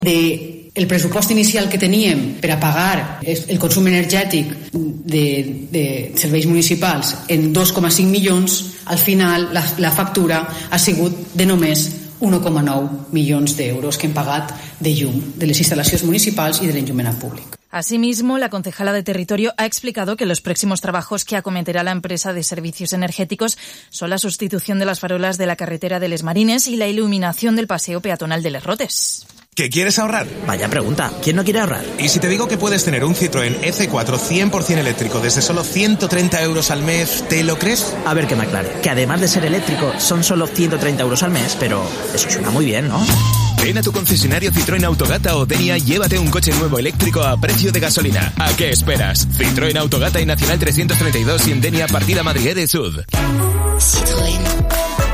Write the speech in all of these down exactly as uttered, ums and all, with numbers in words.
de el pressupost inicial que teníem per a pagar el consum energètic de, de serveis municipals en dos coma cinc milions, al final la, la factura ha sigut de només un coma nou milions d'euros que hem pagat de llum, de les instal·lacions municipals i de l'enllumament públic. Asimismo, la concejala de Territorio ha explicado que los próximos trabajos que acometerá la empresa de servicios energéticos son la sustitución de las farolas de la carretera de Les Marines y la iluminación del paseo peatonal de Les Rotes. ¿Qué quieres ahorrar? Vaya pregunta, ¿quién no quiere ahorrar? ¿Y si te digo que puedes tener un Citroën E C cuatro cien por ciento eléctrico desde solo ciento treinta euros al mes, ¿te lo crees? A ver que me aclare, que además de ser eléctrico son solo ciento treinta euros al mes, pero eso suena muy bien, ¿no? Ven a tu concesionario Citroën Autogata o Denia y llévate un coche nuevo eléctrico a precio de gasolina. ¿A qué esperas? Citroën Autogata y Nacional trescientos treinta y dos y en Denia partida Madrid de Sud. Citroën.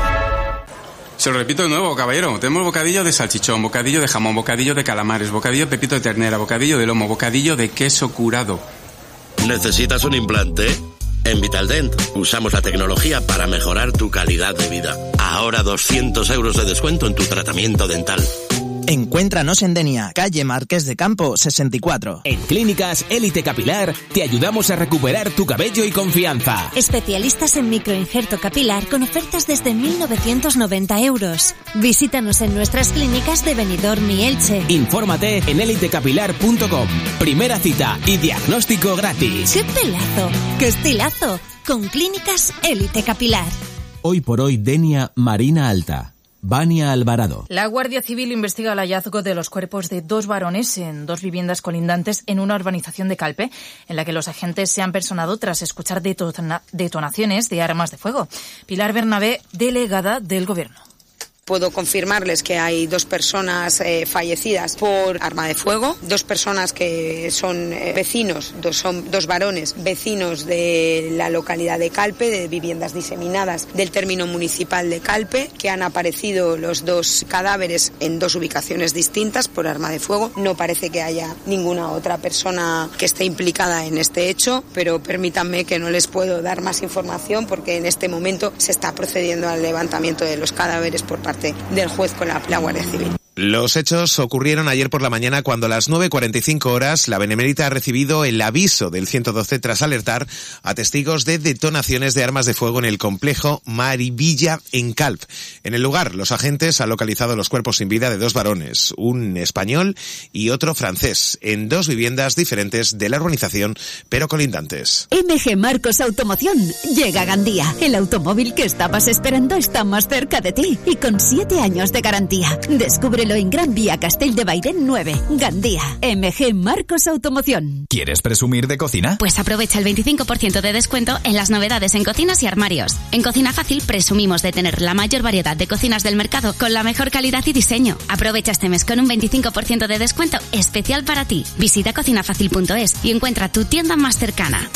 Se lo repito de nuevo, caballero. Tenemos bocadillo de salchichón, bocadillo de jamón, bocadillo de calamares, bocadillo de pepito de ternera, bocadillo de lomo, bocadillo de queso curado. ¿Necesitas un implante? En Vitaldent usamos la tecnología para mejorar tu calidad de vida. Ahora doscientos euros de descuento en tu tratamiento dental. Encuéntranos en Denia, calle Marqués de Campo, sesenta y cuatro. En Clínicas Élite Capilar te ayudamos a recuperar tu cabello y confianza. Especialistas en microinjerto capilar con ofertas desde mil novecientos noventa euros. Visítanos en nuestras clínicas de Benidorm y Elche. Infórmate en elite capilar punto com. Primera cita y diagnóstico gratis. ¡Qué pelazo! ¡Qué estilazo! Con Clínicas Élite Capilar. Hoy por hoy Denia Marina Alta. Vania Alvarado. La Guardia Civil investiga el hallazgo de los cuerpos de dos varones en dos viviendas colindantes en una urbanización de Calpe, en la que los agentes se han personado tras escuchar detona- detonaciones de armas de fuego. Pilar Bernabé, delegada del Gobierno. Puedo confirmarles que hay dos personas eh, fallecidas por arma de fuego, dos personas que son eh, vecinos, dos, son dos varones vecinos de la localidad de Calpe, de viviendas diseminadas del término municipal de Calpe, que han aparecido los dos cadáveres en dos ubicaciones distintas por arma de fuego. No parece que haya ninguna otra persona que esté implicada en este hecho, pero permítanme que no les puedo dar más información porque en este momento se está procediendo al levantamiento de los cadáveres por parte del juez con la, la Guardia Civil. Los hechos ocurrieron ayer por la mañana cuando a las nueve cuarenta y cinco horas la Benemérita ha recibido el aviso del ciento doce tras alertar a testigos de detonaciones de armas de fuego en el complejo Marivilla en Calp. En el lugar, los agentes han localizado los cuerpos sin vida de dos varones, un español y otro francés, en dos viviendas diferentes de la urbanización, pero colindantes. M G Marcos Automoción llega a Gandía. El automóvil que estabas esperando está más cerca de ti y con siete años de garantía. Descubre en Gran Vía Castell de Bairén nueve, Gandía. M G Marcos Automoción. ¿Quieres presumir de cocina? Pues aprovecha el veinticinco por ciento de descuento en las novedades en cocinas y armarios. En Cocina Fácil presumimos de tener la mayor variedad de cocinas del mercado con la mejor calidad y diseño. Aprovecha este mes con un veinticinco por ciento de descuento especial para ti. Visita cocina fácil punto es y encuentra tu tienda más cercana.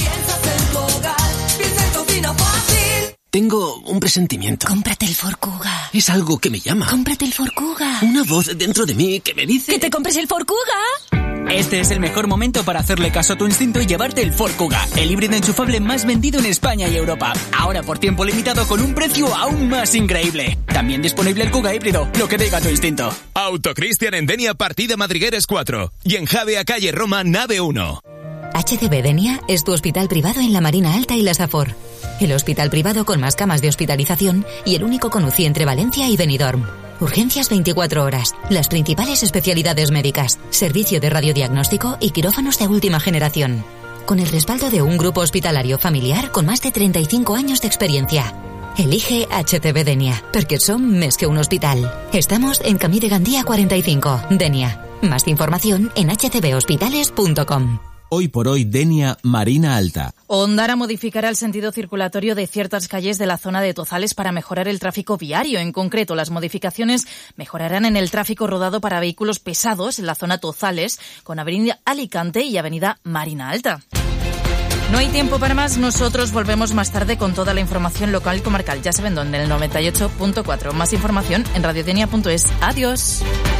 Tengo un presentimiento. Cómprate el Ford Kuga. Es algo que me llama. Cómprate el Ford Kuga. Una voz dentro de mí que me dice... ¡Que te compres el Ford Kuga! Este es el mejor momento para hacerle caso a tu instinto y llevarte el Ford Kuga, el híbrido enchufable más vendido en España y Europa. Ahora por tiempo limitado con un precio aún más increíble. También disponible el Kuga híbrido, lo que diga tu instinto. Autocristian en Denia, partida Madrigueres cuatro. Y en Javea, calle Roma, nave uno. H C B Denia es tu hospital privado en la Marina Alta y la Safor. El hospital privado con más camas de hospitalización y el único con U C I entre Valencia y Benidorm. Urgencias veinticuatro horas, las principales especialidades médicas, servicio de radiodiagnóstico y quirófanos de última generación. Con el respaldo de un grupo hospitalario familiar con más de treinta y cinco años de experiencia. Elige H C B Denia, porque son más que un hospital. Estamos en Camí de Gandía cuarenta y cinco, Denia. Más información en h c b hospitales punto com. Hoy por hoy Denia Marina Alta. Ondara modificará el sentido circulatorio de ciertas calles de la zona de Tozales para mejorar el tráfico viario. En concreto, las modificaciones mejorarán en el tráfico rodado para vehículos pesados en la zona Tozales, con Avenida Alicante y Avenida Marina Alta. No hay tiempo para más, nosotros volvemos más tarde con toda la información local y comarcal. Ya saben dónde, en el noventa y ocho punto cuatro. Más información en radiodenia punto es. Adiós.